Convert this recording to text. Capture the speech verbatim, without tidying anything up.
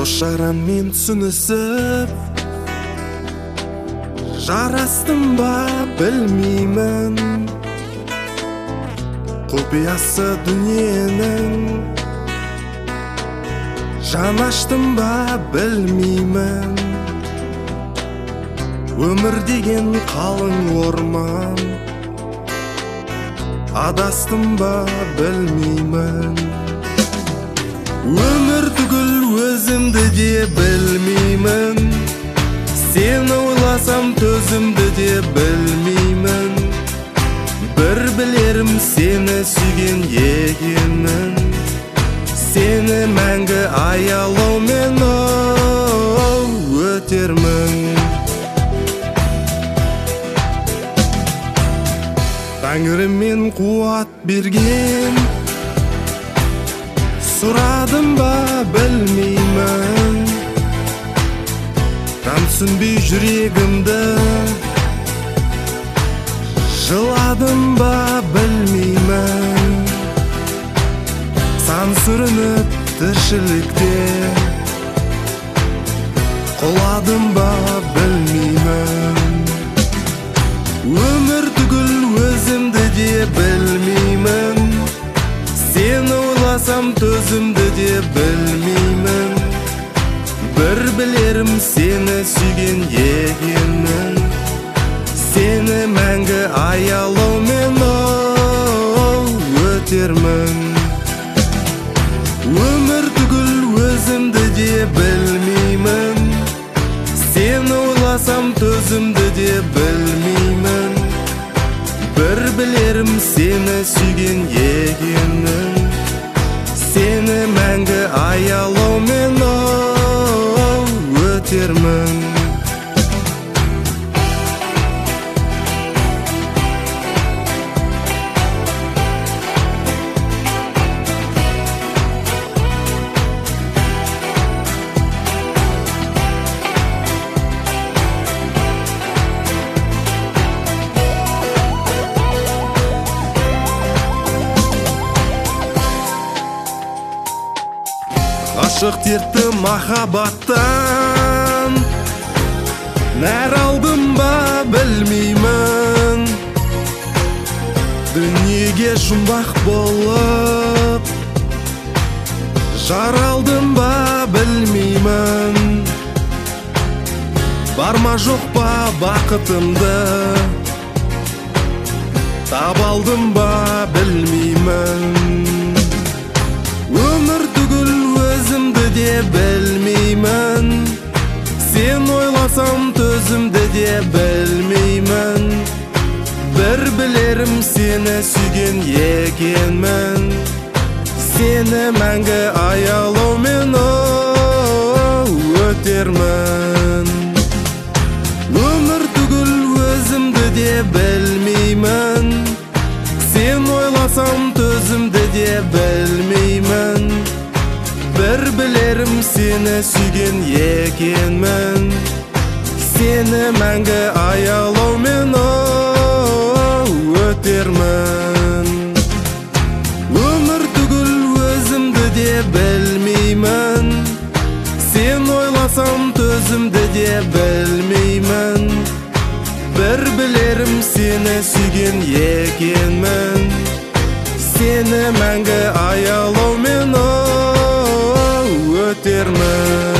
Дошаран мен түсінісіп, жарастым ба білмеймін, құпиясы дүниенің. Жан аштым ба білмеймін, өмір деген қалың орман. Адастым ба білмеймін, өмір түгіл өзімді де білмеймін. Сені ойласам төзімді де білмеймін. Бір білерім сені сүйген екенмін. Сені мәңгі аялаумен өтермін. Тәңіріммен қуат берген, сұрадым ба білмеймін. Түсінбей жүрегімді, жыладым ба білмеймін. Сан сүрініп тіршілікте, құладым ба білмеймін. Өмір түгіл өзімді де білмеймін. Сені ойласам төзімді де білмеймін. Бір білерім сені сүйген екенмін. Сені мәңгі аялаумен өтермін. Өмір түгіл өзімді де білмеймін. Сені ойласам төзімді де білмеймін. Бір білерім сені сүйген екенмін. Сені мәңгі аялаумен өтермін. Ғашық дерті махаббаттан нәр алдым ба білмеймін. Дүниеге жұмбақ болып жаралдым ба білмеймін. Бар ма жоқ па бақытымды табалдым ба білмеймін. Өмір түгіл өзімді де білмеймін. Сен ойласам төзімді де білмеймін. Бір білерім сені сүйген екенмін. Сені мәңгі аялаумен өтермін. Өмір түгіл өзімді де білмеймін. Сен ойласам төзімді де білмеймін. Бір білерім сені сүйген екенмін. Сені мәңгі аялаумен өтермін. Өмір түгіл өзімді де білмеймін. Сен ойласам төзімді де білмеймін. Бір білерім сені сүйген екенмін. Сені мәңгі аялаумен өтермін.